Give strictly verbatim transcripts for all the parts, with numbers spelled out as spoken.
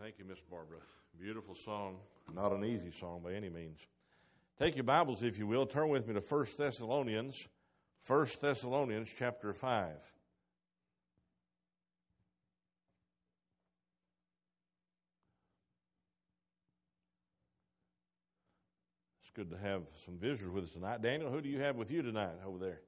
Thank you, Miss Barbara. Beautiful song. Not an easy song by any means. Take your Bibles, if you will. Turn with me to First Thessalonians. First Thessalonians chapter five. It's good to have some visitors with us tonight. Daniel, who do you have with you tonight over there?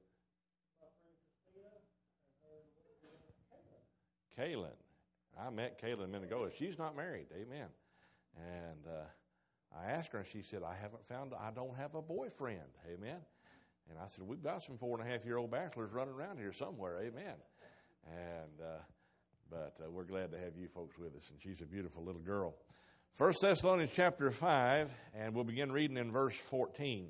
Kaylin. I met Kaylin a minute ago. She's not married. Amen. And uh, I asked her, and she said, I haven't found, I don't have a boyfriend. Amen. And I said, we've got some four and a half year old bachelors running around here somewhere. Amen. And, uh, but uh, we're glad to have you folks with us. And she's a beautiful little girl. First Thessalonians chapter five, and we'll begin reading in verse fourteen.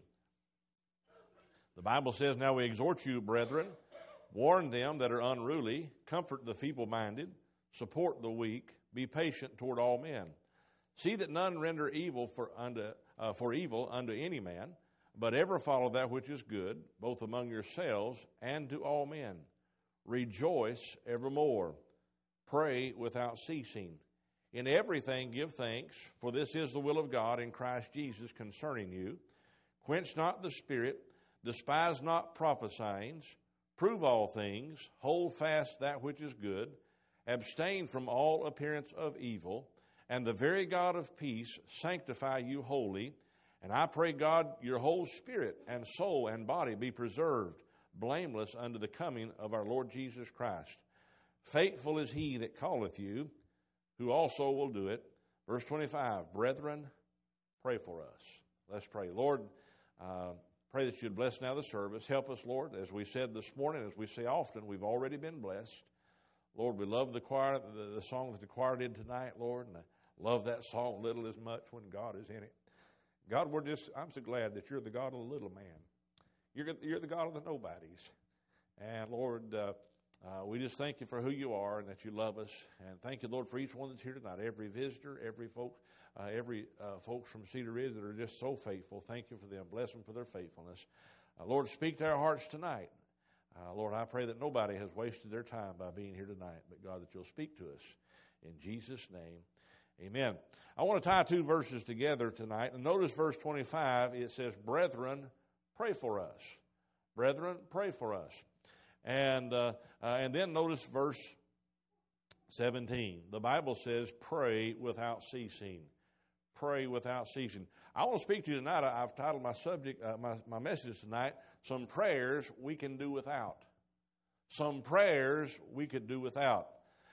The Bible says, now we exhort you, brethren, warn them that are unruly, comfort the feeble-minded, support the weak, be patient toward all men. See that none render evil for unto uh, for evil unto any man, but ever follow that which is good, both among yourselves and to all men. Rejoice evermore. Pray without ceasing. In everything give thanks, for this is the will of God in Christ Jesus concerning you. Quench not the spirit, despise not prophesying, prove all things, hold fast that which is good, abstain from all appearance of evil, and the very God of peace sanctify you wholly. And I pray, God, your whole spirit and soul and body be preserved, blameless unto the coming of our Lord Jesus Christ. Faithful is he that calleth you, who also will do it. Verse twenty-five, brethren, pray for us. Let's pray. Lord, uh, pray that you'd bless now the service. Help us, Lord. As we said this morning, as we say often, we've already been blessed. Lord, we love the choir, the, the song that the choir did tonight, Lord, and I love that song, Little is Much, when God is in it. God, we're just, I'm so glad that you're the God of the little man. You're, you're the God of the nobodies. And Lord, uh, uh, we just thank you for who you are and that you love us. And thank you, Lord, for each one that's here tonight, every visitor, every folk, uh, every uh, folks from Cedar Ridge that are just so faithful. Thank you for them. Bless them for their faithfulness. Uh, Lord, speak to our hearts tonight. Uh, Lord, I pray that nobody has wasted their time by being here tonight, but God, that you'll speak to us. In Jesus' name, amen. I want to tie two verses together tonight. And notice verse twenty-five, it says, brethren, pray for us. Brethren, pray for us. And, uh, uh, and then notice verse seventeen. The Bible says, pray without ceasing. Pray without ceasing. I want to speak to you tonight. I've titled my subject, uh, my, my message tonight, Some Prayers We Can Do Without. Some prayers we could do without.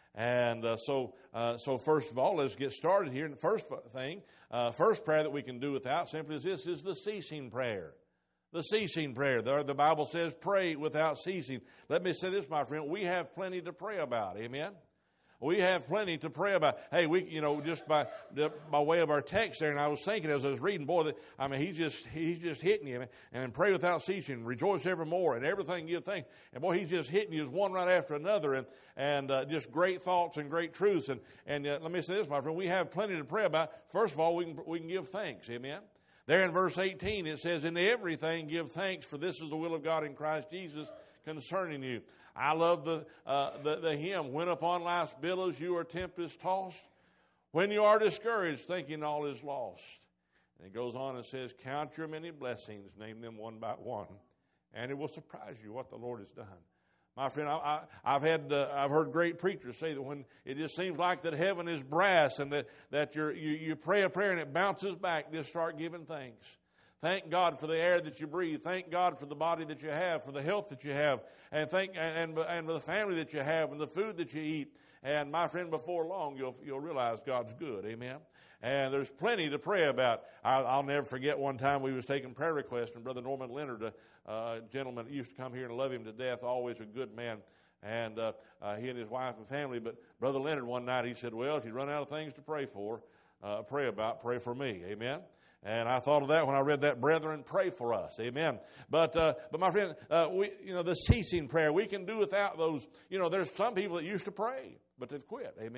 And uh, so, uh, so first of all, let's get started here. And the first thing, uh, first prayer that we can do without simply is this, is the ceasing prayer. The ceasing prayer. The, the Bible says, pray without ceasing. Let me say this, my friend. We have plenty to pray about. Amen? We have plenty to pray about. Hey, we, you know, just by by way of our text there, and I was thinking as I was reading, boy, that, I mean, he's just he's just hitting you, and pray without ceasing, rejoice evermore, and everything you think. And boy, he's just hitting you one right after another, and and uh, just great thoughts and great truths. And and uh, let me say this, my friend, we have plenty to pray about. First of all, we can we can give thanks. Amen. There in verse eighteen, it says, in everything give thanks, for this is the will of God in Christ Jesus concerning you. I love the, uh, the, the hymn, when upon life's billows you are tempest tossed, when you are discouraged, thinking all is lost. And it goes on and says, count your many blessings, name them one by one, and it will surprise you what the Lord has done. My friend, I, I, I've had, uh, I've heard great preachers say that when it just seems like that heaven is brass and that, that you're, you, you pray a prayer and it bounces back, just start giving thanks. Thank God for the air that you breathe. Thank God for the body that you have, for the health that you have, and thank and and, and for the family that you have, and the food that you eat. And my friend, before long, you'll you'll realize God's good. Amen. And there's plenty to pray about. I'll, I'll never forget one time we was taking prayer requests, and Brother Norman Leonard, a uh, gentleman that used to come here and love him to death, always a good man, and uh, uh, he and his wife and family. But Brother Leonard one night he said, "Well, if you run out of things to pray for, uh, pray about, pray for me." Amen. And I thought of that when I read that, brethren, pray for us. Amen. But, uh, but my friend, uh, we, you know, the ceasing prayer, we can do without those. You know, there's some people that used to pray, but they've quit. Amen.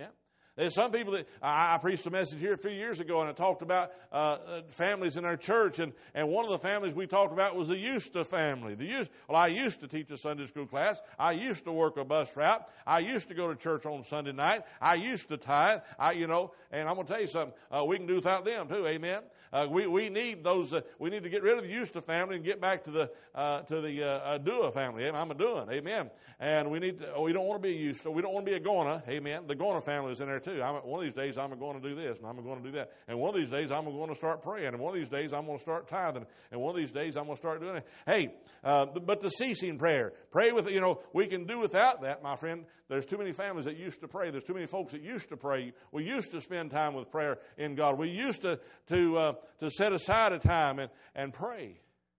There's some people that, I, I preached a message here a few years ago, and I talked about uh, families in our church, and, and one of the families we talked about was the Eusta family. The Eusta, well, I used to teach a Sunday school class. I used to work a bus route. I used to go to church on Sunday night. I used to tithe. I, you know, and I'm going to tell you something. Uh, we can do without them too. Amen. Uh, we we need those. Uh, we need to get rid of the Eusta family and get back to the uh, to the uh, Dua family. I'm a Duan. Amen. And we need. To, we don't want to be a Eusta. We don't want to be a Gona. Amen. The Gona family is in there too. I'm, one of these days I'm going to do this, and I'm going to do that. And one of these days I'm going to start praying. And one of these days I'm going to start tithing. And one of these days I'm going to start doing it. Hey, uh, but the ceasing prayer. Pray with, you know, we can do without that, my friend. There's too many families that used to pray. There's too many folks that used to pray. We used to spend time with prayer in God. We used to to uh, to set aside a time and, and pray.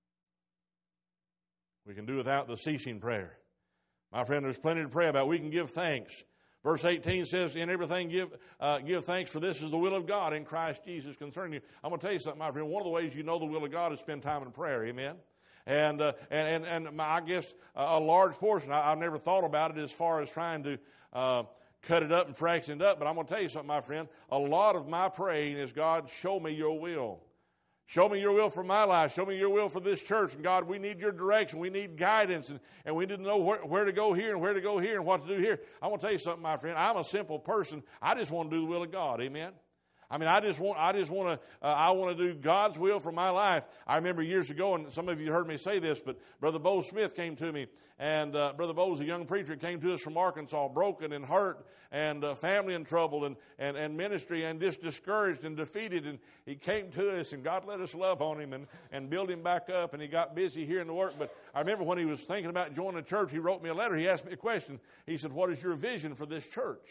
We can do without the ceasing prayer. My friend, there's plenty to pray about. We can give thanks. Verse eighteen says, in everything give uh, give thanks, for this is the will of God in Christ Jesus concerning you. I'm going to tell you something, my friend. One of the ways you know the will of God is spend time in prayer. Amen. And, uh, and, and, and I guess a large portion, I, I've never thought about it as far as trying to uh, cut it up and fraction it up, but I'm going to tell you something, my friend. A lot of my praying is, God, show me your will. Show me your will for my life. Show me your will for this church. And God, we need your direction. We need guidance. And, and we need to know where, where to go here and where to go here and what to do here. I want to tell you something, my friend. I'm a simple person. I just want to do the will of God. Amen. I mean, I just want, I just want to, uh, I want to do God's will for my life. I remember years ago, and some of you heard me say this, but Brother Bo Smith came to me, and uh, Brother Bo's a young preacher, came to us from Arkansas, broken and hurt, and uh, family in trouble, and, and, and ministry, and just discouraged and defeated, and he came to us, and God let us love on him and, and build him back up, and he got busy here in the work. But I remember when he was thinking about joining the church, he wrote me a letter. He asked me a question. He said, what is your vision for this church?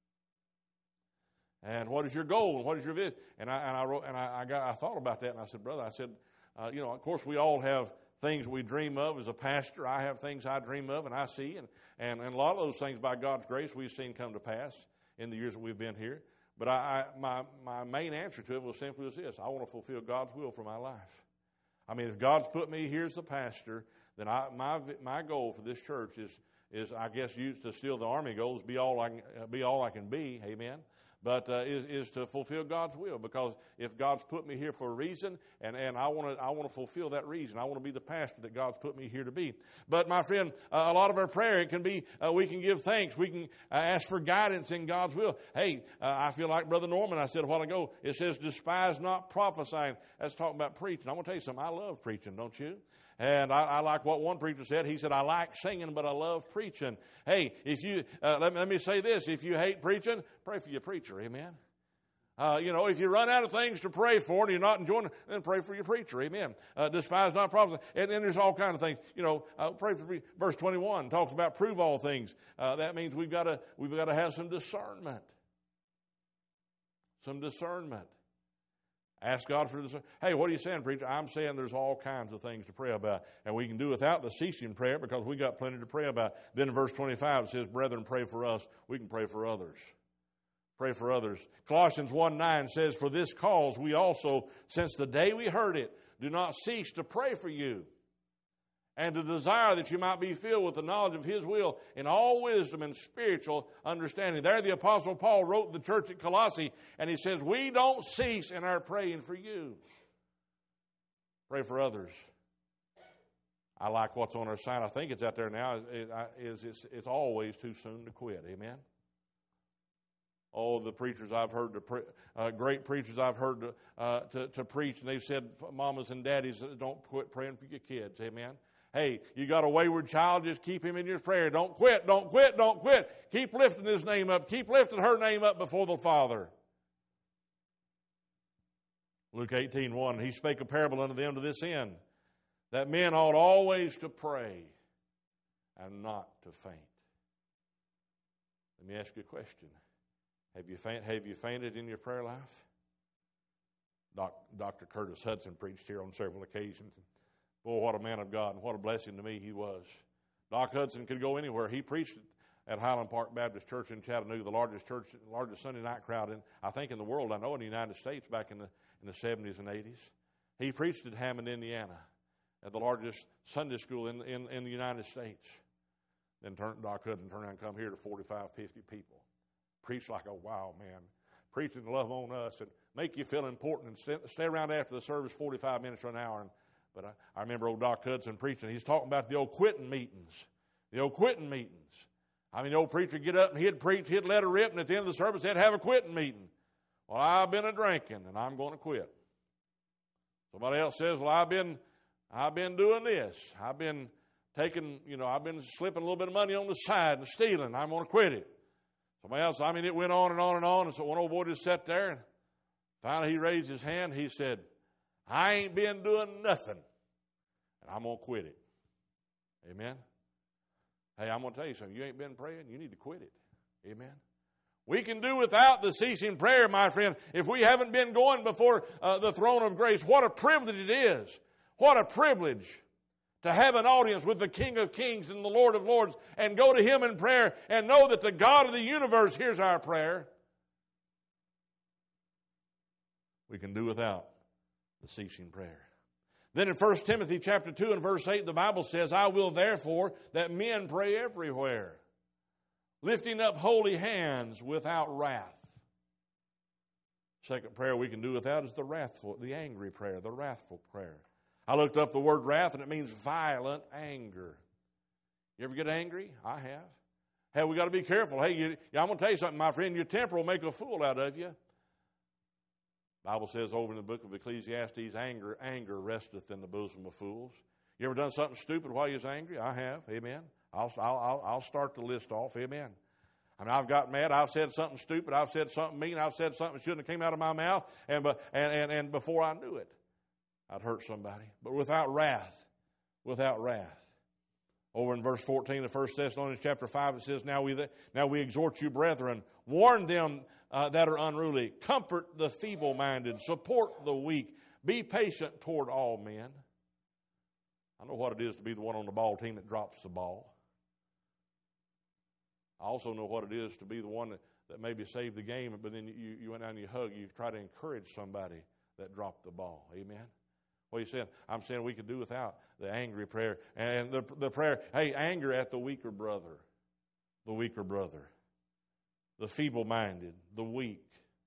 And what is your goal? And what is your vision? And I and I wrote and I, I got I thought about that, and I said, brother, I said, uh, you know, of course we all have things we dream of as a pastor. I have things I dream of and I see, and, and, and a lot of those things by God's grace we've seen come to pass in the years that we've been here. But I, I my my main answer to it was simply this: I want to fulfill God's will for my life. I mean, if God's put me here as the pastor, then I, my my goal for this church is is I guess used to steal the army goals, be all I can, be all I can be. Amen. But uh, is, is to fulfill God's will, because if God's put me here for a reason, and, and I want to I want to fulfill that reason. I want to be the pastor that God's put me here to be. But my friend, uh, a lot of our prayer, it can be uh, we can give thanks, we can uh, ask for guidance in God's will. Hey, uh, I feel like Brother Norman, I said a while ago, it says despise not prophesying. That's talking about preaching. I want to tell you something. I love preaching, don't you? And I, I like what one preacher said. He said, I like singing, but I love preaching. Hey, if you, uh, let, me, let me say this. If you hate preaching, pray for your preacher. Amen. Uh, you know, if you run out of things to pray for and you're not enjoying it, then pray for your preacher. Amen. Uh, despise not prophecy. And then there's all kinds of things. You know, uh, pray for verse twenty-one talks about prove all things. Uh, that means we've got to, we've got to have some discernment. Some discernment. Ask God for this. Hey, what are you saying, preacher? I'm saying there's all kinds of things to pray about. And we can do without the ceasing prayer because we got plenty to pray about. Then in verse twenty-five it says, brethren, pray for us. We can pray for others. Pray for others. Colossians one nine says, for this cause we also, since the day we heard it, do not cease to pray for you, and to desire that you might be filled with the knowledge of His will in all wisdom and spiritual understanding. There the Apostle Paul wrote the church at Colossae, and he says, we don't cease in our praying for you. Pray for others. I like what's on our sign. I think it's out there now. It, is it's, it's always too soon to quit. Amen. Oh, the preachers I've heard, to pre- uh, great preachers I've heard to, uh, to, to preach, and they've said, mamas and daddies, don't quit praying for your kids. Amen. Hey, you got a wayward child, just keep him in your prayer. Don't quit, don't quit, don't quit. Keep lifting his name up. Keep lifting her name up before the Father. Luke eighteen one, he spake a parable unto them to this end, that men ought always to pray and not to faint. Let me ask you a question. Have you, faint, have you fainted in your prayer life? Doc, Doctor Curtis Hudson preached here on several occasions. Boy, what a man of God, and what a blessing to me he was. Doc Hudson could go anywhere. He preached at Highland Park Baptist Church in Chattanooga, the largest church, largest Sunday night crowd, in, I think, in the world. I know in the United States back in the in the seventies and eighties. He preached at Hammond, Indiana, at the largest Sunday school in in, in the United States. Then turn, Doc Hudson turned around and come here to forty-five, fifty people. preach like a wild man, preaching love on us and make you feel important and stay, stay around after the service forty-five minutes or an hour. And, but I, I remember old Doc Hudson preaching. He's talking about the old quitting meetings, the old quitting meetings. I mean, the old preacher would get up and he'd preach, he'd let her rip, and at the end of the service, they'd have a quitting meeting. Well, I've been a drinking, and I'm going to quit. Somebody else says, well, I've been, I've been doing this. I've been taking, you know, I've been slipping a little bit of money on the side and stealing. I'm going to quit it. Somebody else, I mean, it went on and on and on. And so one old boy just sat there, and finally he raised his hand. He said, I ain't been doing nothing, and I'm going to quit it. Amen. Hey, I'm going to tell you something. You ain't been praying, you need to quit it. Amen. We can do without the ceasing prayer, my friend, if we haven't been going before uh, the throne of grace. What a privilege it is. What a privilege to have an audience with the King of Kings and the Lord of Lords and go to Him in prayer and know that the God of the universe hears our prayer. We can do without the ceasing prayer. Then in First Timothy chapter two and verse eight, the Bible says, I will therefore that men pray everywhere, lifting up holy hands without wrath. Second prayer we can do without is the wrathful, the angry prayer, the wrathful prayer. I looked up the word wrath, and it means violent anger. You ever get angry? I have. Hey, we got to be careful. Hey, you, I'm going to tell you something, my friend. Your temper will make a fool out of you. The Bible says over in the book of Ecclesiastes, anger, anger resteth in the bosom of fools. You ever done something stupid while you was angry? I have. Amen. I'll, I'll, I'll start the list off. Amen. I mean, I've got mad. I've said something stupid. I've said something mean. I've said something that shouldn't have came out of my mouth. And, and, and, and before I knew it, I'd hurt somebody. But without wrath, without wrath. Over in verse fourteen of First Thessalonians chapter five, it says, Now we, now we exhort you, brethren, warn them uh, that are unruly, comfort the feeble-minded, support the weak, be patient toward all men. I know what it is to be the one on the ball team that drops the ball. I also know what it is to be the one that, that maybe saved the game, but then you, you went down and you hug, you try to encourage somebody that dropped the ball. Amen? What are you saying? I'm saying we could do without the angry prayer. And the, the prayer, hey, anger at the weaker brother. The weaker brother. The feeble-minded. The weak.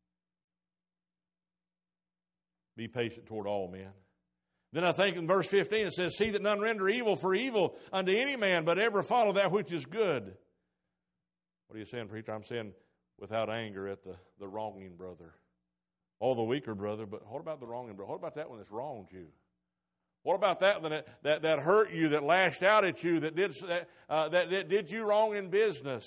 Be patient toward all men. Then I think in verse fifteen it says, See that none render evil for evil unto any man, but ever follow that which is good. What are you saying, preacher? I'm saying without anger at the, the wronging brother. Oh, the weaker brother, but what about the wronging brother? What about that one that's wronged you? What about that one that, that, that hurt you, that lashed out at you, that did, uh, that, that did you wrong in business?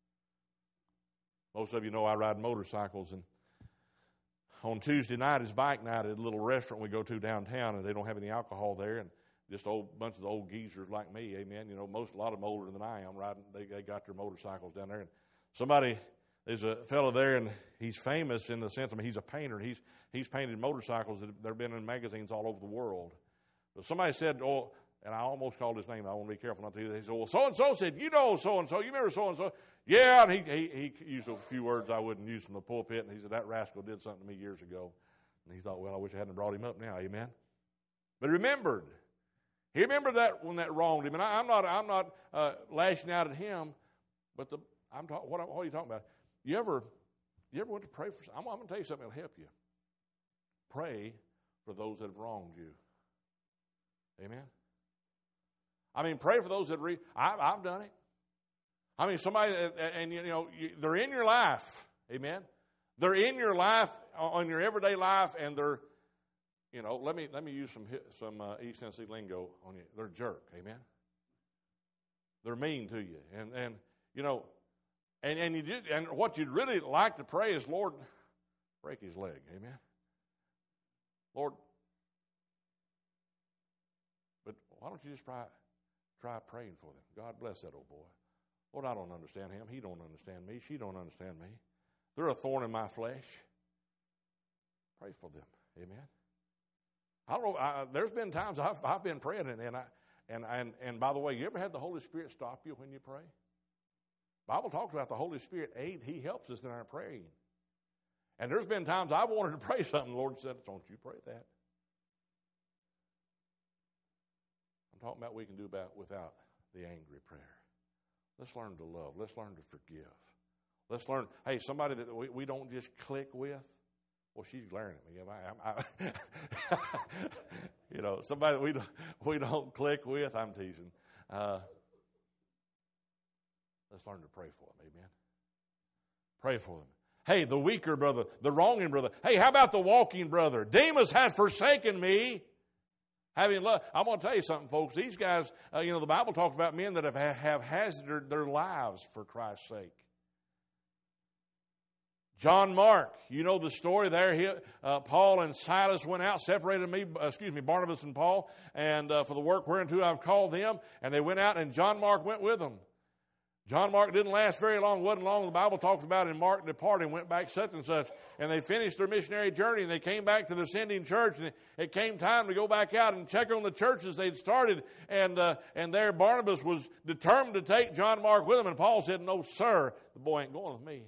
Most of you know I ride motorcycles, and on Tuesday night is bike night at a little restaurant we go to downtown, and they don't have any alcohol there, and just a bunch of the old geezers like me, amen. You know, most a lot of them older than I am riding. They, they got their motorcycles down there, and somebody. There's a fellow there, and he's famous in the sense, I mean, he's a painter. He's he's painted motorcycles that have been in magazines all over the world. But somebody said, oh, and I almost called his name. I want to be careful not to do that. He said, well, so-and-so said, you know so-and-so. You remember so-and-so? Yeah, and he, he, he used a few words I wouldn't use from the pulpit, and he said, that rascal did something to me years ago. And he thought, well, I wish I hadn't brought him up now, amen? But he remembered. He remembered that when that wronged him. And I, I'm not, I'm not uh, lashing out at him, but the, I'm talk, what, what are you talking about? You ever, you ever went to pray for? I'm, I'm going to tell you something that'll help you. Pray for those that have wronged you. Amen. I mean, pray for those that re. I, I've done it. I mean, somebody, and, and you know, you, they're in your life. Amen. They're in your life, on your everyday life, and they're, you know, let me let me use some some uh, East Tennessee lingo on you. They're a jerk. Amen. They're mean to you, and and you know. And and you did, and what you'd really like to pray is, Lord, break his leg. Amen. Lord, but why don't you just try try praying for them? God bless that old boy. Lord, I don't understand him. He don't understand me. She don't understand me. They're a thorn in my flesh. Pray for them. Amen. I don't know. I, there's been times I've I've been praying, and and I and and and by the way, you ever had the Holy Spirit stop you when you pray? The Bible talks about the Holy Spirit aid. He helps us in our praying. And there's been times I wanted to pray something. The Lord said, don't you pray that. I'm talking about we can do about without the angry prayer. Let's learn to love. Let's learn to forgive. Let's learn. Hey, somebody that we, we don't just click with. Well, she's glaring at me. I, I, I, you know, somebody that we don't, we don't click with. I'm teasing. Uh, let's learn to pray for them. Amen. Pray for them. Hey, the weaker brother, the wronging brother. Hey, how about the walking brother? Demas has forsaken me. Having love. I'm going to tell you something, folks. These guys, uh, you know, the Bible talks about men that have, have hazarded their lives for Christ's sake. John Mark, you know the story there. He, uh, Paul and Silas went out, separated me, uh, excuse me, Barnabas and Paul, and uh, for the work whereunto I've called them. And they went out, and John Mark went with them. John Mark didn't last very long. Wasn't long. The Bible talks about in Mark departed and went back such and such. And they finished their missionary journey, and they came back to the sending church. And it came time to go back out and check on the churches they'd started. And uh, and there Barnabas was determined to take John Mark with him. And Paul said, no, sir, the boy ain't going with me.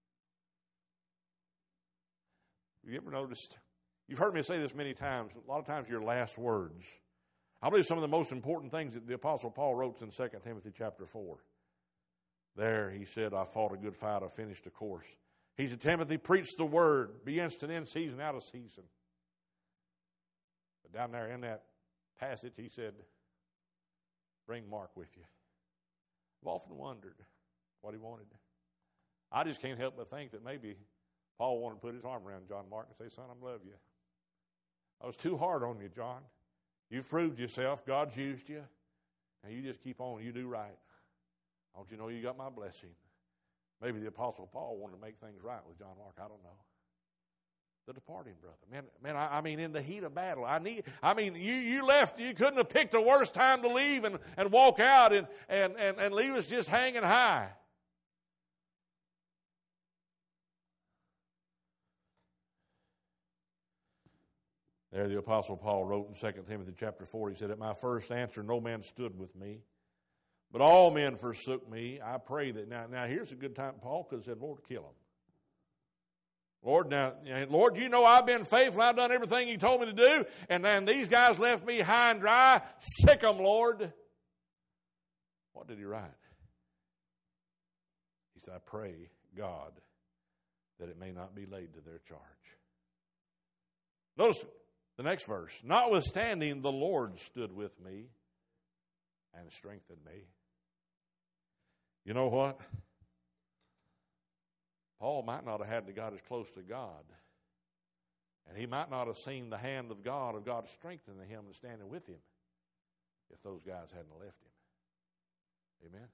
Have you ever noticed? You've heard me say this many times. A lot of times your last words. I believe some of the most important things that the Apostle Paul wrote in Second Timothy chapter four. There he said, I fought a good fight, I finished a course. He said, Timothy, preach the word. Be instant in season, out of season. But down there in that passage, he said, bring Mark with you. I've often wondered what he wanted. I just can't help but think that maybe Paul wanted to put his arm around John Mark and say, son, I love you. I was too hard on you, John. You've proved yourself. God's used you. Now you just keep on. You do right. Don't you know you got my blessing? Maybe the Apostle Paul wanted to make things right with John Mark. I don't know. The departing brother. Man, man, I, I mean, in the heat of battle. I need. I mean, you, you left. You couldn't have picked a worse time to leave and, and walk out and, and, and, and leave us just hanging high. There the Apostle Paul wrote in Second Timothy chapter four, he said, at my first answer no man stood with me, but all men forsook me. I pray that now, now here's a good time. Paul could have said, Lord, kill him. Lord, now, Lord, you know I've been faithful. I've done everything you told me to do. And then these guys left me high and dry. Sick them, Lord. What did he write? He said, I pray, God, that it may not be laid to their charge. Notice the next verse. Notwithstanding, the Lord stood with me and strengthened me. You know what? Paul might not have had to got as close to God. And he might not have seen the hand of God, of God strengthening him and standing with him if those guys hadn't left him. Amen?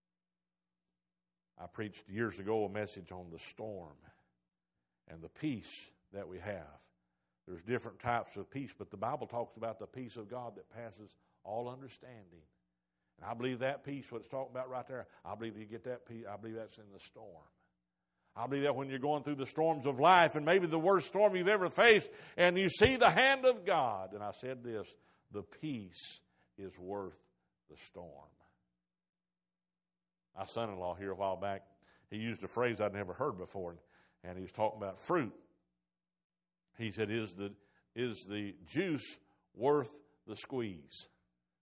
I preached years ago a message on the storm and the peace that we have. There's different types of peace, but the Bible talks about the peace of God that passes all understanding. And I believe that peace, what it's talking about right there, I believe you get that peace, I believe that's in the storm. I believe that when you're going through the storms of life, and maybe the worst storm you've ever faced, and you see the hand of God, and I said this, the peace is worth the storm. My son-in-law here a while back, he used a phrase I'd never heard before, and he was talking about fruit. He said, is the, is the juice worth the squeeze?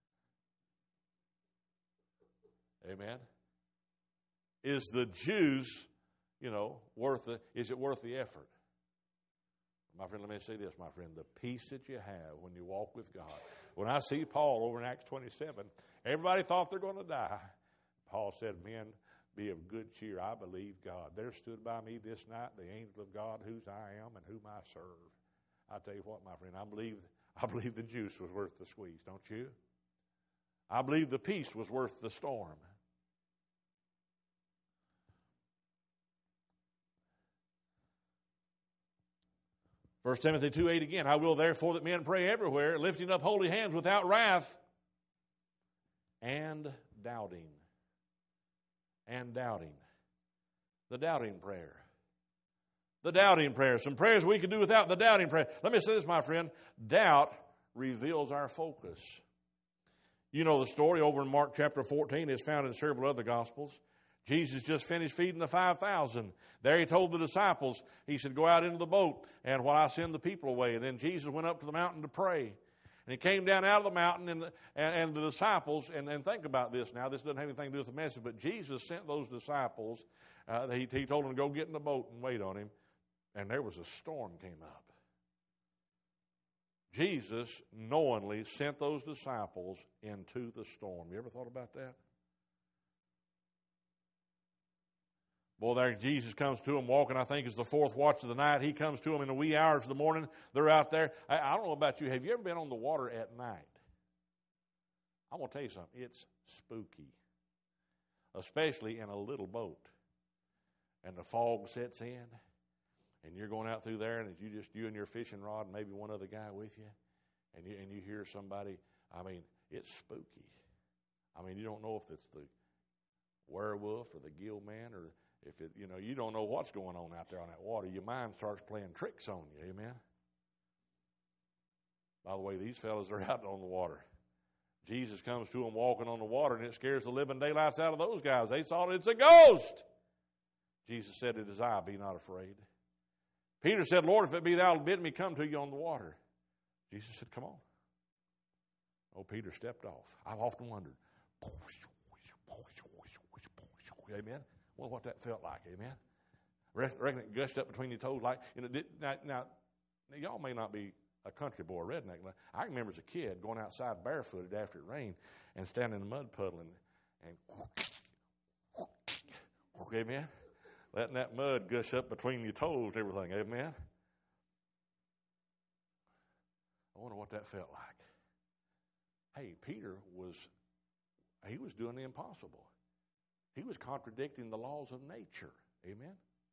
Amen? Is the juice, you know, worth the, is it worth the effort? My friend, let me say this, my friend. The peace that you have when you walk with God. When I see Paul over in Acts twenty-seven, everybody thought they're going to die. Paul said, men, be of good cheer. I believe God. There stood by me this night the angel of God, whose I am and whom I serve. I tell you what, my friend, I believe, I believe the juice was worth the squeeze, don't you? I believe the peace was worth the storm. First Timothy two eight again, I will therefore that men pray everywhere, lifting up holy hands without wrath and doubting. And doubting. The doubting prayer. The doubting prayer. Some prayers we could do without the doubting prayer. Let me say this, my friend. Doubt reveals our focus. You know the story over in Mark chapter fourteen. It's found in several other Gospels. Jesus just finished feeding the five thousand. There he told the disciples, he said, go out into the boat and while I send the people away. And then Jesus went up to the mountain to pray. And he came down out of the mountain, and the, and, and the disciples, and, and think about this now, this doesn't have anything to do with the message, but Jesus sent those disciples Uh, he, he told them to go get in the boat and wait on him. And there was a storm came up. Jesus knowingly sent those disciples into the storm. You ever thought about that? Boy, there Jesus comes to them walking, I think it's the fourth watch of the night. He comes to them in the wee hours of the morning. They're out there. I, I don't know about you. Have you ever been on the water at night? I'm going to tell you something. It's spooky, especially in a little boat. And the fog sets in, and you're going out through there, and it's you just you and your fishing rod and maybe one other guy with you, and you and you hear somebody. I mean, it's spooky. I mean, you don't know if it's the werewolf or the gill man, or if it, you know, you don't know what's going on out there on that water. Your mind starts playing tricks on you. Amen. By the way, these fellas are out on the water. Jesus comes to them walking on the water, and it scares the living daylights out of those guys. They thought it's a ghost. Jesus said, "It is I, be not afraid." Peter said, "Lord, if it be thou, bid me come to you on the water." Jesus said, "Come on." Oh, Peter stepped off. I've often wondered. Amen. I wonder what that felt like. Amen. Reckon it gushed up between your toes like, you know, now, now, y'all may not be a country boy, redneck. I remember as a kid going outside barefooted after it rained and standing in the mud puddle and, and amen, letting that mud gush up between your toes and everything. Amen. I wonder what that felt like. Hey, Peter was, he was doing the impossible. He was contradicting the laws of nature. Amen.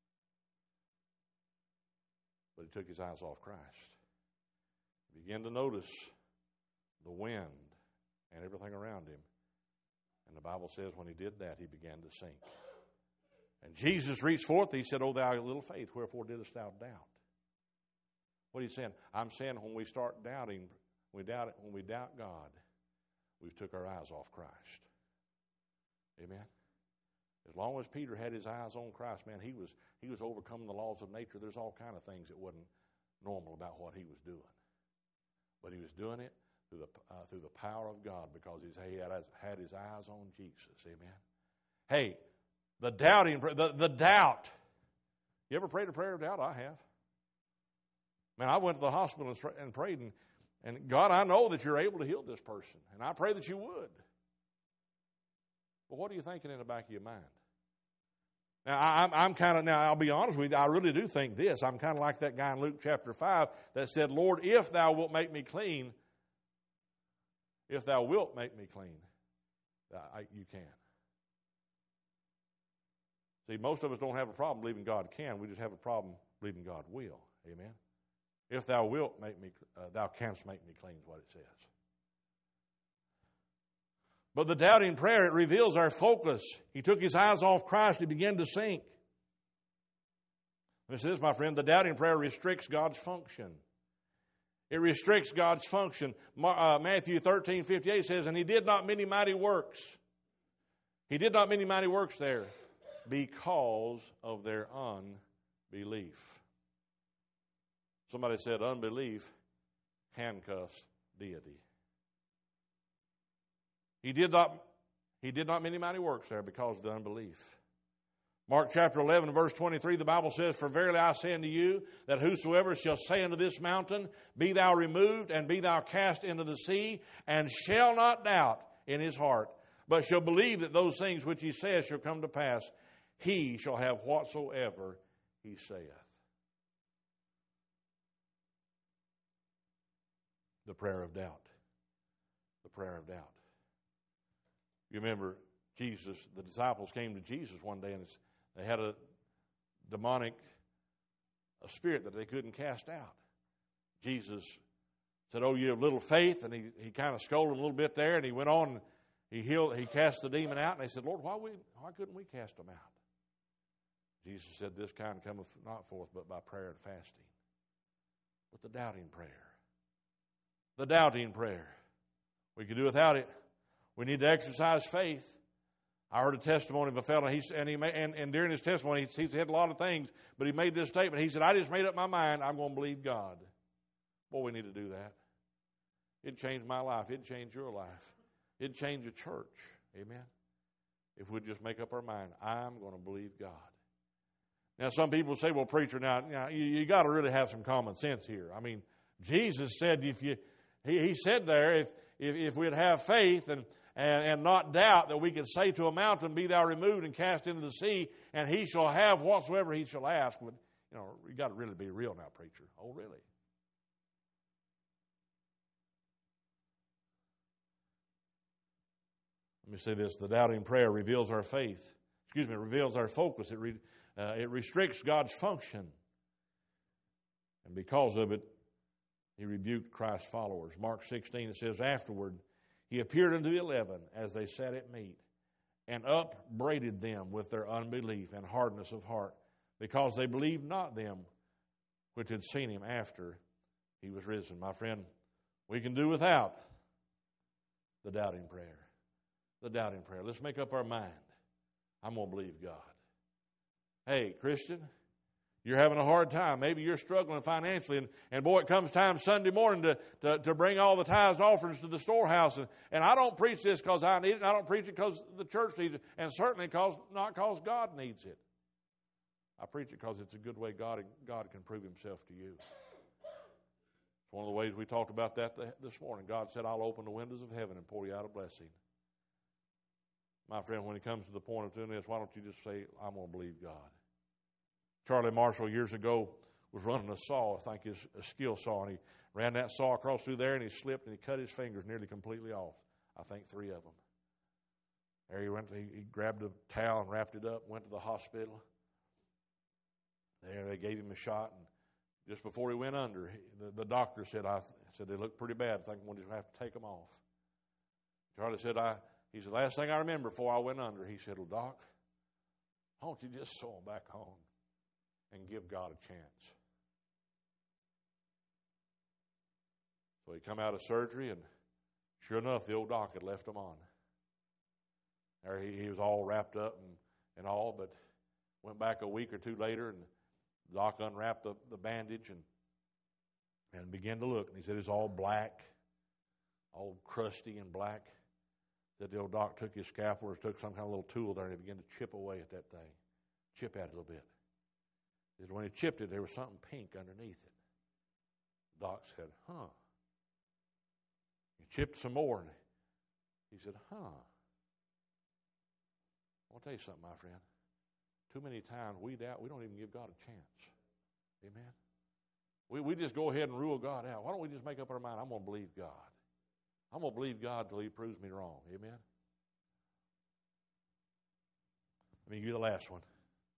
But he took his eyes off Christ. He began to notice the wind and everything around him. And the Bible says when he did that, he began to sink. And Jesus reached forth. He said, "O thou little faith, wherefore didst thou doubt?" What are you saying? I'm saying when we start doubting, we doubt it, when we doubt God, we've took our eyes off Christ. Amen. As long as Peter had his eyes on Christ, man, he was he was overcoming the laws of nature. There's all kind of things that wasn't normal about what he was doing. But he was doing it through the uh, through the power of God because he's, he had, had his eyes on Jesus. Amen. Hey, the doubting, the, the doubt. You ever prayed a prayer of doubt? I have. Man, I went to the hospital and, and prayed, and, and God, I know that you're able to heal this person, and I pray that you would. But what are you thinking in the back of your mind? Now, I'm, I'm kind of, now I'll be honest with you, I really do think this. I'm kind of like that guy in Luke chapter five that said, "Lord, if thou wilt make me clean, if thou wilt make me clean, I, you can." See, most of us don't have a problem believing God can. We just have a problem believing God will. Amen. If thou wilt make me, uh, thou canst make me clean is what it says. But the doubting prayer, it reveals our focus. He took his eyes off Christ. He began to sink. This is, my friend, the doubting prayer restricts God's function. It restricts God's function. Uh, Matthew thirteen fifty-eight says, "And he did not many mighty works." He did not many mighty works there because of their unbelief. Somebody said unbelief handcuffs deity. He did not, he did not many mighty works there because of the unbelief. Mark chapter eleven, verse twenty-three, the Bible says, "For verily I say unto you, that whosoever shall say unto this mountain, Be thou removed, and be thou cast into the sea, and shall not doubt in his heart, but shall believe that those things which he saith shall come to pass, he shall have whatsoever he saith." The prayer of doubt. The prayer of doubt. You remember Jesus, the disciples came to Jesus one day and they had a demonic a spirit that they couldn't cast out. Jesus said, "Oh, you have little faith," and he, he kind of scolded them a little bit there, and he went on and he healed, he cast the demon out, and they said, "Lord, why we why couldn't we cast them out?" Jesus said, "This kind cometh not forth but by prayer and fasting." But the doubting prayer. The doubting prayer. We could do without it. We need to exercise faith. I heard a testimony of a fellow, he, and, he, and, and during his testimony, he, he said a lot of things, but he made this statement. He said, "I just made up my mind, I'm going to believe God." Boy, we need to do that. It'd change my life. It'd change your life. It'd change a church. Amen. If we'd just make up our mind, I'm going to believe God. Now, some people say, well, preacher, now, now you, you got to really have some common sense here. I mean, Jesus said, if you, he, he said there, if, if, if we'd have faith and, and, and not doubt that we could say to a mountain, be thou removed and cast into the sea, and he shall have whatsoever he shall ask. But, you know, you got to really be real now, preacher. Oh, really? Let me say this. The doubting prayer reveals our faith. Excuse me, reveals our focus. It, re, uh, it restricts God's function. And because of it, he rebuked Christ's followers. Mark sixteen, it says, afterward, he appeared unto the eleven as they sat at meat, and upbraided them with their unbelief and hardness of heart, because they believed not them which had seen him after he was risen. My friend, we can do without the doubting prayer. The doubting prayer. Let's make up our mind. I'm going to believe God. Hey, Christian, you're having a hard time. Maybe you're struggling financially. And, and boy, it comes time Sunday morning to, to, to bring all the tithes and offerings to the storehouse. And, and I don't preach this because I need it. And I don't preach it because the church needs it. And certainly cause, not because God needs it. I preach it because it's a good way God, God can prove himself to you. It's one of the ways we talked about that this morning. God said, I'll open the windows of heaven and pour you out a blessing. My friend, when it comes to the point of doing this, why don't you just say, I'm going to believe God. Charlie Marshall years ago was running a saw, I think his a skill saw, and he ran that saw across through there, and he slipped, and he cut his fingers nearly completely off. I think three of them. There he went, he, he grabbed a towel and wrapped it up, went to the hospital. There they gave him a shot, and just before he went under, he, the, the doctor said, I said they look pretty bad. I think we'll just have to take them off. Charlie said, I, he said, last thing I remember before I went under, he said, well, Doc, why don't you just sew them back on and give God a chance? So he come out of surgery, and sure enough, the old doc had left them on. There he, he was all wrapped up and, and all, but went back a week or two later, and the doc unwrapped the, the bandage and, and began to look. And he said it's all black, all crusty and black. That the old doc took his scalpel or took some kind of little tool there, and he began to chip away at that thing, chip at it a little bit. He said when he chipped it, there was something pink underneath it. The doc said, huh. He chipped some more, and he said, huh. I'll tell you something, my friend. Too many times we doubt, we don't even give God a chance. Amen? We, we just go ahead and rule God out. Why don't we just make up our mind, I'm going to believe God. I'm going to believe God till he proves me wrong. Amen? Let me give you the last one.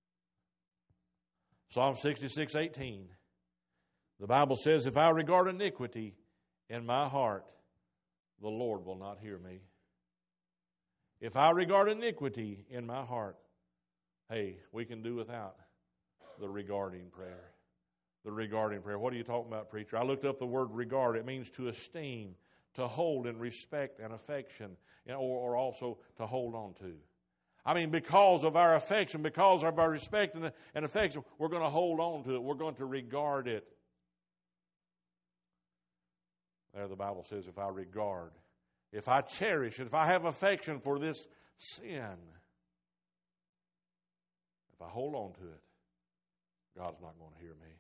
Psalm sixty-six eighteen. The Bible says, if I regard iniquity in my heart, the Lord will not hear me. If I regard iniquity in my heart, hey, we can do without the regarding prayer. The regarding prayer. What are you talking about, preacher? I looked up the word regard. It means to esteem, to hold in respect and affection, or, or also to hold on to. I mean, because of our affection, because of our respect and, and affection, we're going to hold on to it. We're going to regard it. There the Bible says, if I regard, if I cherish it, if I have affection for this sin, if I hold on to it, God's not going to hear me.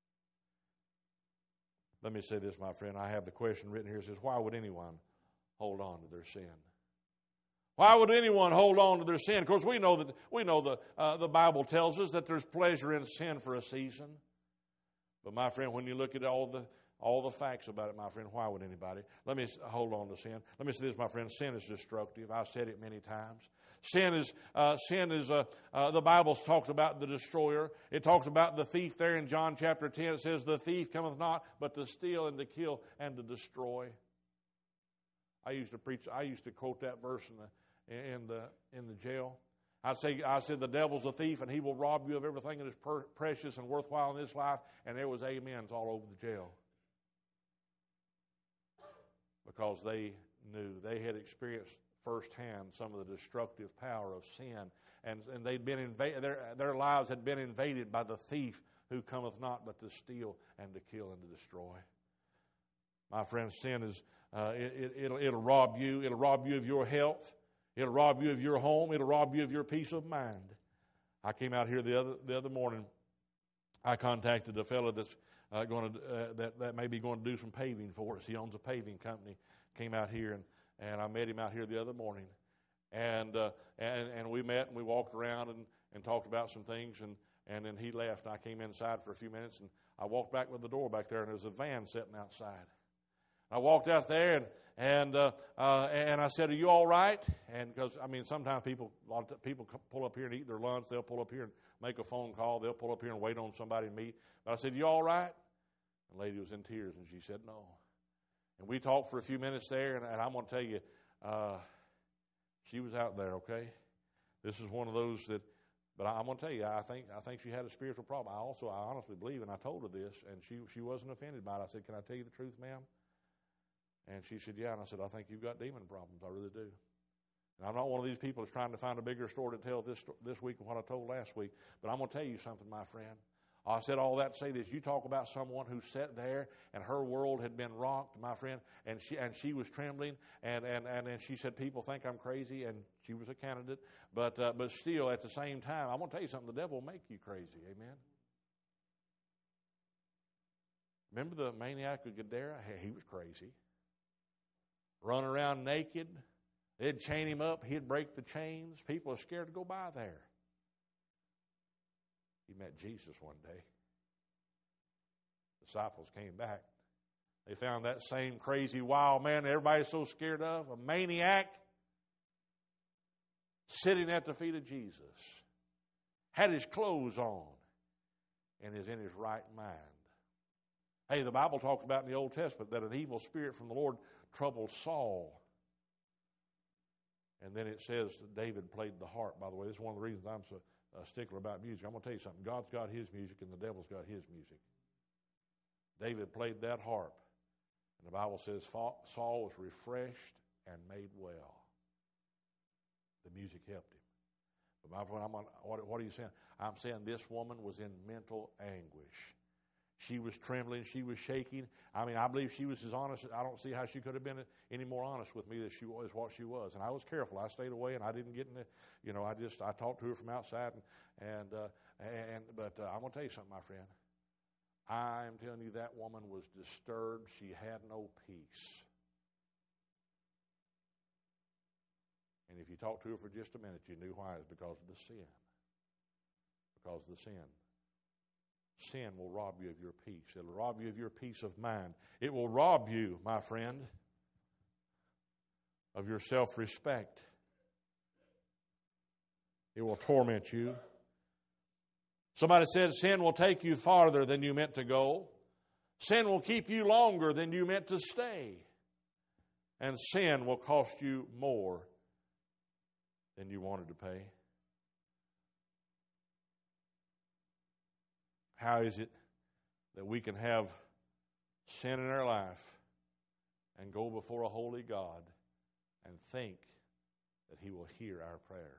Let me say this, my friend. I have the question written here. It says, why would anyone hold on to their sin? Why would anyone hold on to their sin? Of course, we know that we know the uh, the Bible tells us that there's pleasure in sin for a season. But my friend, when you look at all the all the facts about it, my friend, why would anybody? Let me hold on to sin. Let me say this, my friend. Sin is destructive. I've said it many times. Sin is uh, sin is uh, uh, the Bible talks about the destroyer. It talks about the thief there in John chapter ten. It says, "The thief cometh not but to steal and to kill and to destroy." I used to preach. I used to quote that verse in the in the in the jail. I say I said the devil's a thief and he will rob you of everything that is per- precious and worthwhile in this life. And there was amens all over the jail because they knew they had experienced firsthand some of the destructive power of sin, and and they'd been invaded. Their their lives had been invaded by the thief who cometh not but to steal and to kill and to destroy. My friend, sin is uh, it, it, it'll it'll rob you. It'll rob you of your health. It'll rob you of your home. It'll rob you of your peace of mind. I came out here the other the other morning. I contacted a fellow that's uh, going to uh, that that may be going to do some paving for us. He owns a paving company. Came out here and, and I met him out here the other morning, and uh, and and we met and we walked around and, and talked about some things, and, and then he left. And I came inside for a few minutes, and I walked back with the door back there, and there was a van sitting outside. I walked out there and and uh, uh, and I said, "Are you all right?" And because I mean, sometimes people a lot of people pull up here and eat their lunch. They'll pull up here and make a phone call. They'll pull up here and wait on somebody to meet. But I said, "You all right?" And the lady was in tears, and she said, "No." And we talked for a few minutes there, and, and I'm going to tell you, uh, she was out there. Okay, this is one of those that. But I, I'm going to tell you, I think I think she had a spiritual problem. I also, I honestly believe, and I told her this, and she she wasn't offended by it. I said, "Can I tell you the truth, ma'am?" And she said, "Yeah." And I said, "I think you've got demon problems. I really do." And I'm not one of these people that's trying to find a bigger story to tell this this week than what I told last week. But I'm going to tell you something, my friend. I said all that to say this. You talk about someone who sat there and her world had been rocked, my friend, and she and she was trembling, and and and, and she said, "People think I'm crazy," and she was a candidate. But uh, but still, at the same time, I'm going to tell you something. The devil will make you crazy. Amen. Remember the maniac of Gadara? He was crazy. Run around naked. They'd chain him up. He'd break the chains. People are scared to go by there. He met Jesus one day. Disciples came back. They found that same crazy, wild man everybody's so scared of, a maniac, sitting at the feet of Jesus. Had his clothes on and is in his right mind. Hey, the Bible talks about in the Old Testament that an evil spirit from the Lord troubled Saul. And then it says that David played the harp. By the way, this is one of the reasons I'm so a stickler about music. I'm going to tell you something. God's got his music and the devil's got his music. David played that harp. And the Bible says Saul was refreshed and made well. The music helped him. But my friend, I'm on, what, what are you saying? I'm saying this woman was in mental anguish. She was trembling. She was shaking. I mean, I believe she was as honest. I don't see how she could have been any more honest with me than she was what she was. And I was careful. I stayed away, and I didn't get in the, you know, I just, I talked to her from outside. And, and, uh, and but uh, I'm going to tell you something, my friend. I'm telling you, that woman was disturbed. She had no peace. And if you talked to her for just a minute, you knew why. It's because of the sin. Because of the sin. Sin will rob you of your peace. It will rob you of your peace of mind. It will rob you, my friend, of your self-respect. It will torment you. Somebody said sin will take you farther than you meant to go. Sin will keep you longer than you meant to stay. And sin will cost you more than you wanted to pay. How is it that we can have sin in our life and go before a holy God and think that He will hear our prayer?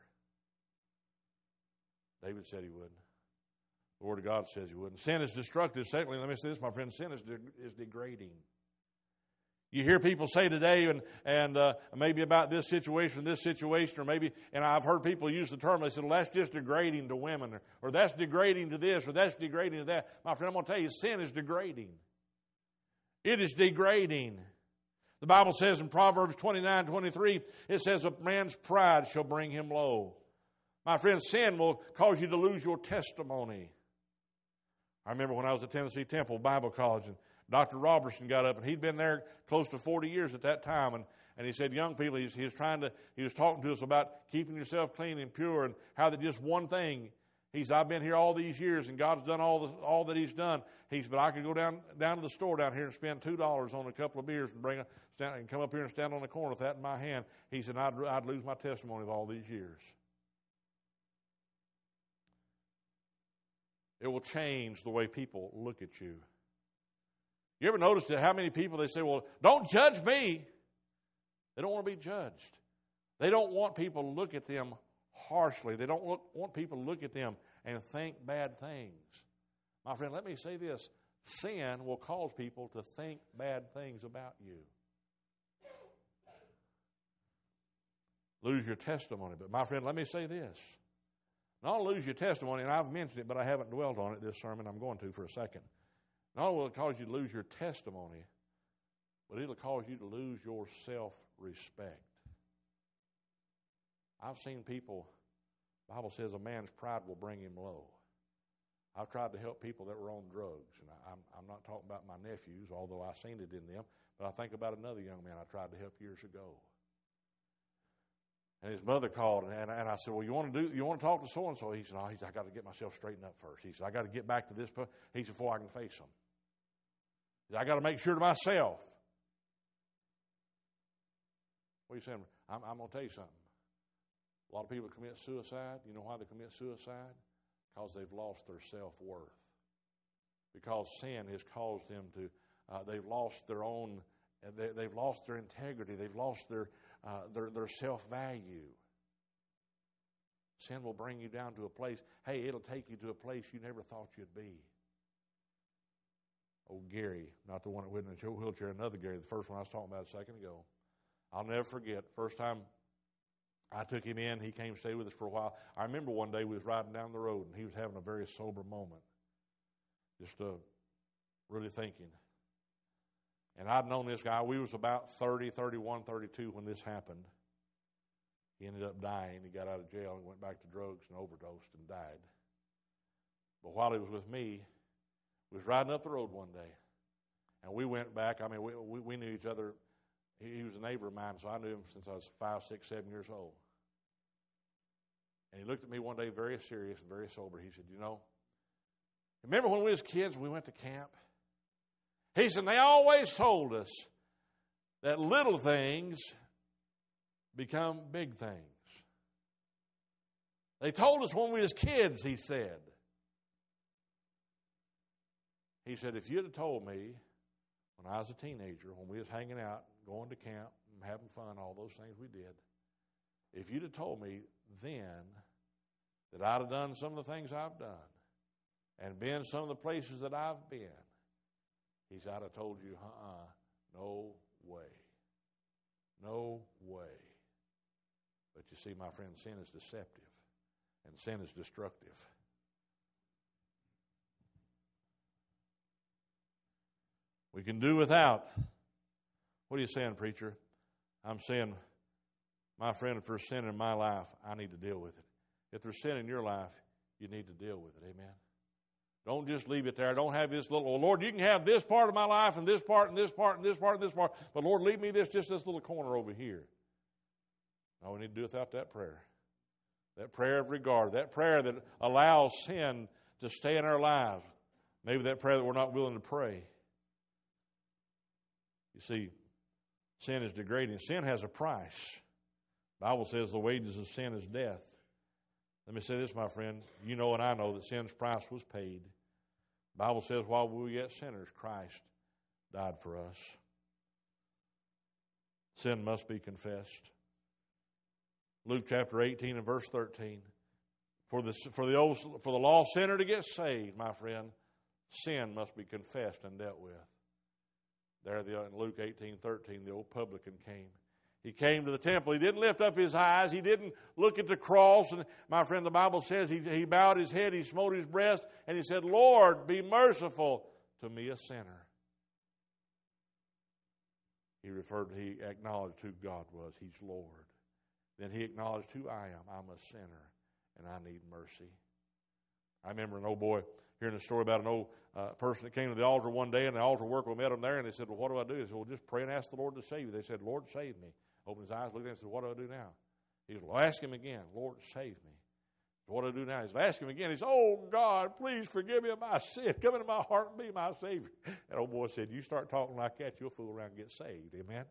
David said He would. The Word of God says He wouldn't. Sin is destructive. Secondly, let me say this, my friend, sin is de- is degrading. You hear people say today, and and uh, maybe about this situation, this situation, or maybe, and I've heard people use the term, they said, well, that's just degrading to women, or, or that's degrading to this, or that's degrading to that. My friend, I'm going to tell you, sin is degrading. It is degrading. The Bible says in Proverbs twenty-nine twenty-three, it says, a man's pride shall bring him low. My friend, sin will cause you to lose your testimony. I remember when I was at Tennessee Temple Bible College, and Doctor Robertson got up, and he'd been there close to forty years at that time, and, and he said, young people, he's, he was trying to, he was talking to us about keeping yourself clean and pure, and how that just one thing. He said, I've been here all these years, and God's done all the, all that He's done. He said, but I could go down down to the store down here and spend two dollars on a couple of beers and bring a, stand, and come up here and stand on the corner with that in my hand. He said, I'd, I'd lose my testimony of all these years. It will change the way people look at you. You ever noticed that how many people they say, well, don't judge me. They don't want to be judged. They don't want people to look at them harshly. They don't look, want people to look at them and think bad things. My friend, let me say this. Sin will cause people to think bad things about you. Lose your testimony. But my friend, let me say this. Not only lose your testimony, and I've mentioned it, but I haven't dwelt on it this sermon. I'm going to for a second. Not only will it cause you to lose your testimony, but it'll cause you to lose your self-respect. I've seen people, the Bible says a man's pride will bring him low. I've tried to help people that were on drugs, and I, I'm, I'm not talking about my nephews, although I seen it in them, but I think about another young man I tried to help years ago. And his mother called, and, and I said, well, you want to do? You want to talk to so-and-so? He said, no, he said, I got to get myself straightened up first. He said, I got to get back to this. He said, before I can face them. He said, I got to make sure to myself. What are you saying? I'm, I'm going to tell you something. A lot of people commit suicide. You know why they commit suicide? Because they've lost their self-worth. Because sin has caused them to, uh, they've lost their own, they, they've lost their integrity. They've lost their, uh, their, their self-value. Sin will bring you down to a place, hey, it'll take you to a place you never thought you'd be. Oh, Gary, not the one that went in the wheelchair, another Gary, the first one I was talking about a second ago. I'll never forget, first time I took him in, he came to stay with us for a while. I remember one day we was riding down the road, and he was having a very sober moment, just uh, really thinking. And I'd known this guy. We was about thirty, thirty-one, thirty-two when this happened. He ended up dying. He got out of jail and went back to drugs and overdosed and died. But while he was with me, we was riding up the road one day, and we went back. I mean, we, we, we knew each other. He, he was a neighbor of mine, so I knew him since I was five, six, seven years old. And he looked at me one day very serious and very sober. He said, you know, remember when we was kids, we went to camp? He said, they always told us that little things become big things. They told us when we was kids, he said. He said, if you'd have told me when I was a teenager, when we was hanging out, going to camp, and having fun, all those things we did, if you'd have told me then that I'd have done some of the things I've done and been some of the places that I've been, he said, I'd have told you, uh-uh, no way. No way. But you see, my friend, sin is deceptive, and sin is destructive. We can do without. What are you saying, preacher? I'm saying, my friend, if there's sin in my life, I need to deal with it. If there's sin in your life, you need to deal with it. Amen? Don't just leave it there. Don't have this little, well, Lord, you can have this part of my life and this part and this part and this part and this part, but Lord, leave me this, just this little corner over here. No, we need to do without that prayer. That prayer of regard, that prayer that allows sin to stay in our lives. Maybe that prayer that we're not willing to pray. You see, sin is degrading. Sin has a price. The Bible says the wages of sin is death. Let me say this, my friend. You know and I know that sin's price was paid. The Bible says while we were yet sinners, Christ died for us. Sin must be confessed. Luke chapter eighteen and verse thirteen. For the, for the, old, for the lost sinner to get saved, my friend, sin must be confessed and dealt with. There in Luke eighteen thirteen, the old publican came. He came to the temple. He didn't lift up his eyes. He didn't look at the cross. And my friend, the Bible says he, he bowed his head, he smote his breast, and he said, Lord, be merciful to me, a sinner. He referred, he acknowledged who God was. He's Lord. Then he acknowledged who I am. I'm a sinner, and I need mercy. I remember an old boy hearing a story about an old uh, person that came to the altar one day, and the altar worker met him there, and they said, well, what do I do? He said, well, just pray and ask the Lord to save you. They said, Lord, save me. Opened his eyes, looked at him, and said, what do I do now? He said, well, ask him again. Lord, save me. What do I do now? He said, ask him again. He said, oh, God, please forgive me of my sin. Come into my heart and be my Savior. That old boy said, you start talking like that, you'll fool around and get saved. Amen?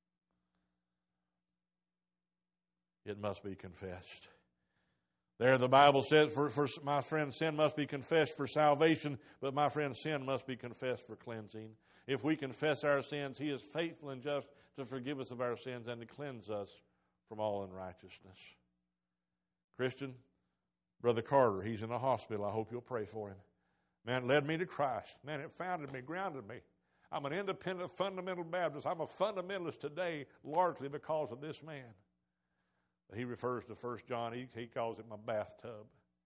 It must be confessed. There the Bible says, for, for my friend, sin must be confessed for salvation, but my friend, sin must be confessed for cleansing. If we confess our sins, He is faithful and just to forgive us of our sins and to cleanse us from all unrighteousness. Christian, Brother Carter, he's in a hospital. I hope you'll pray for him. Man, it led me to Christ. Man, it founded me, grounded me. I'm an independent fundamental Baptist. I'm a fundamentalist today largely because of this man. He refers to First John. He, he calls it my bathtub.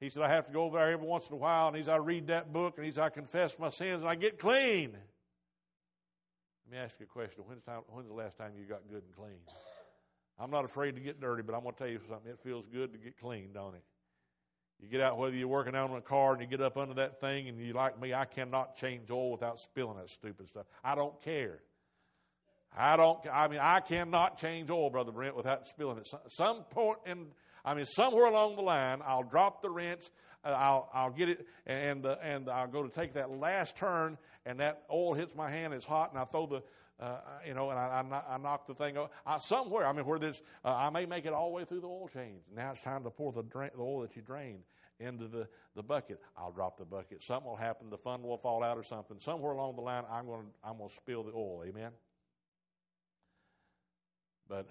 He said, I have to go over there every once in a while, and he said, I read that book, and he said, I confess my sins, and I get clean. Let me ask you a question. When's, time, when's the last time you got good and clean? I'm not afraid to get dirty, but I'm going to tell you something. It feels good to get clean, don't it? You get out, whether you're working out on a car, and you get up under that thing, and you like me, I cannot change oil without spilling that stupid stuff. I don't care. I don't, I mean, I cannot change oil, Brother Brent, without spilling it. Some point in, I mean, somewhere along the line, I'll drop the wrench, uh, I'll, I'll get it, and, uh, and I'll go to take that last turn, and that oil hits my hand, it's hot, and I throw the, uh, you know, and I, I, I knock the thing over. I, somewhere, I mean, where this, uh, I may make it all the way through the oil change. Now it's time to pour the, drain, the oil that you drained into the, the bucket. I'll drop the bucket. Something will happen, the funnel will fall out or something. Somewhere along the line, I'm going to, I'm going to spill the oil. Amen? But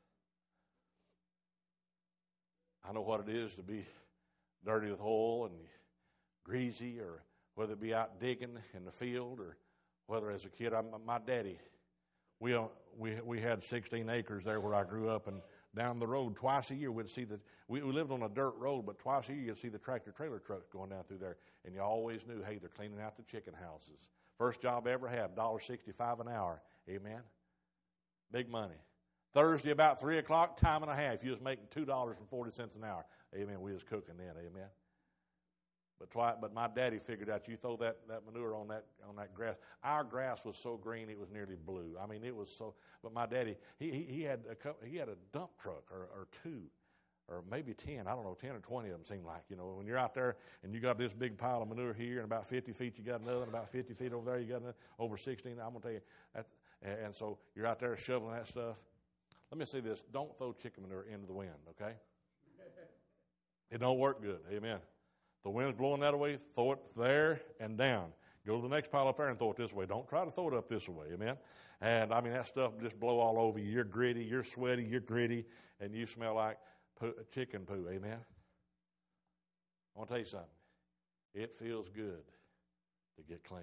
I know what it is to be dirty with oil and greasy, or whether it be out digging in the field, or whether as a kid, I'm, my daddy, we, we we had sixteen acres there where I grew up, and down the road twice a year we'd see the, we, we lived on a dirt road, but twice a year you'd see the tractor trailer trucks going down through there, and you always knew, hey, they're cleaning out the chicken houses. First job I ever had, one dollar sixty-five an hour. Amen? Big money. Thursday about three o'clock, time and a half. You was making two dollars and forty cents an hour. Amen. We was cooking then. Amen. But twice, but my daddy figured out you throw that, that manure on that on that grass. Our grass was so green it was nearly blue. I mean, it was so. But my daddy, he he, he had a he had a dump truck or, or two, or maybe ten. I don't know, ten or twenty of them seemed like. You know, when you're out there and you got this big pile of manure here, and about fifty feet you got another, and about fifty feet over there you got another, over sixteen. I'm gonna tell you that. And so you're out there shoveling that stuff. Let me say this. Don't throw chicken manure into the wind, okay? It don't work good. Amen. The wind's blowing that way, throw it there and down. Go to the next pile up there and throw it this way. Don't try to throw it up this way. Amen. And, I mean, that stuff just blow all over you. You're gritty. You're sweaty. You're gritty. And you smell like poo, chicken poo. Amen. I want to tell you something. It feels good to get clean.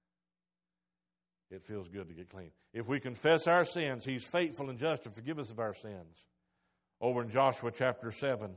It feels good to get clean. If we confess our sins, He's faithful and just to forgive us of our sins. Over in Joshua chapter seven,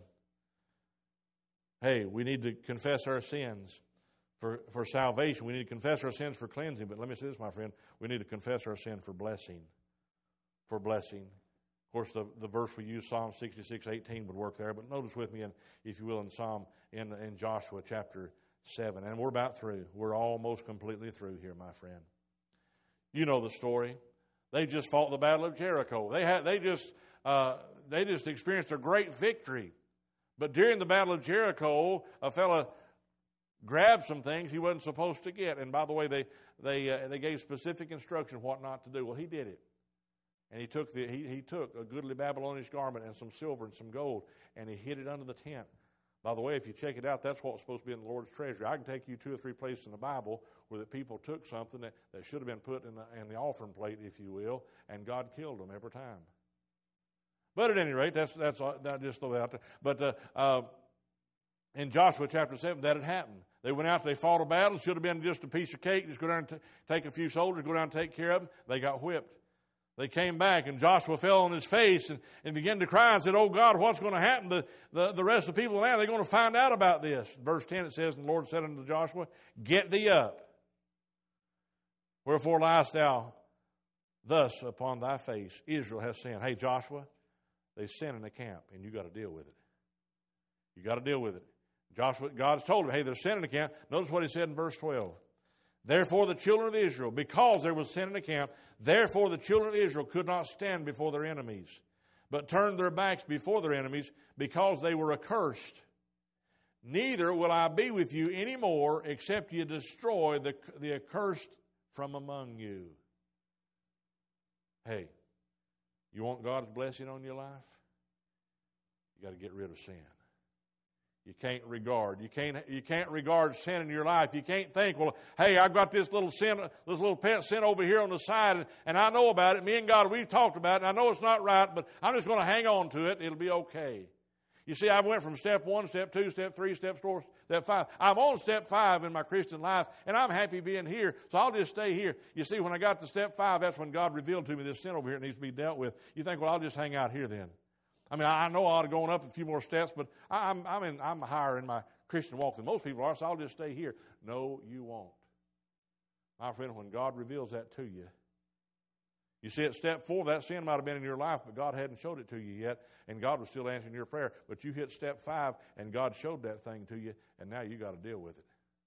hey, we need to confess our sins for, for salvation. We need to confess our sins for cleansing. But let me say this, my friend. We need to confess our sin for blessing. For blessing. Of course, the, the verse we use, Psalm sixty-six eighteen, would work there. But notice with me, in, if you will, in Psalm, in, in Joshua chapter seven. And we're about through. We're almost completely through here, my friend. You know the story. They just fought the Battle of Jericho. They had, they just, uh, they just experienced a great victory. But during the Battle of Jericho, a fella grabbed some things he wasn't supposed to get. And by the way, they they uh, they gave specific instruction what not to do. Well, he did it, and he took the he he took a goodly Babylonish garment and some silver and some gold, and he hid it under the tent. By the way, if you check it out, that's what's supposed to be in the Lord's treasury. I can take you two or three places in the Bible where the people took something that, that should have been put in the, in the offering plate, if you will, and God killed them every time. But at any rate, that's that's that just throw that out there. But uh, uh, in Joshua chapter seven, that had happened. They went out, they fought a battle. Should have been just a piece of cake. Just go down and t- take a few soldiers, go down and take care of them. They got whipped. They came back, and Joshua fell on his face and, and began to cry and said, oh, God, what's going to happen to the, the rest of the people now? They're going to find out about this. Verse ten, it says, and the Lord said unto Joshua, get thee up. Wherefore liest thou thus upon thy face? Israel has sinned. Hey, Joshua, they sinned in the camp, and you got to deal with it. You got to deal with it. Joshua, God's told him, hey, there's sin in the camp. Notice what he said in verse twelve. Therefore the children of Israel, because there was sin in the camp, therefore the children of Israel could not stand before their enemies, but turned their backs before their enemies, because they were accursed. Neither will I be with you any more, except you destroy the, the accursed from among you. Hey, you want God's blessing on your life? You got to get rid of sin. You can't regard. You can't. You can't regard sin in your life. You can't think, well, hey, I've got this little sin, this little pet sin over here on the side, and, and I know about it. Me and God, we've talked about it. And I know it's not right, but I'm just going to hang on to it. It'll be okay. You see, I went from step one, step two, step three, step four, step five. I'm on step five in my Christian life, and I'm happy being here, so I'll just stay here. You see, when I got to step five, that's when God revealed to me this sin over here needs to be dealt with. You think, well, I'll just hang out here then. I mean, I know I ought to go on up a few more steps, but I'm I'm in, I'm higher in my Christian walk than most people are, so I'll just stay here. No, you won't. My friend, when God reveals that to you, you see at step four, that sin might have been in your life, but God hadn't showed it to you yet, and God was still answering your prayer. But you hit step five, and God showed that thing to you, and now you got to deal with it.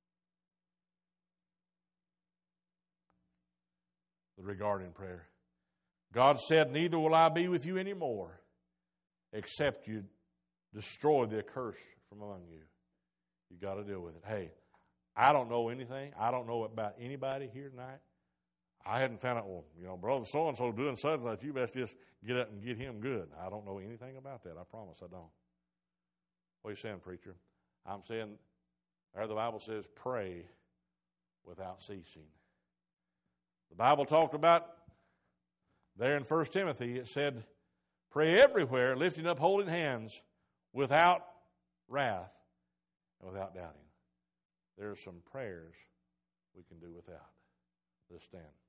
Regarding prayer. God said, neither will I be with you anymore, except you destroy the curse from among you. You got to deal with it. Hey, I don't know anything. I don't know about anybody here tonight. I hadn't found out, well, you know, brother so-and-so doing such and such. You best just get up and get him good. I don't know anything about that. I promise I don't. What are you saying, preacher? I'm saying, there the Bible says, pray without ceasing. The Bible talked about, there in First Timothy, it said, pray everywhere, lifting up holy hands, without wrath and without doubting. There are some prayers we can do without. Let's stand.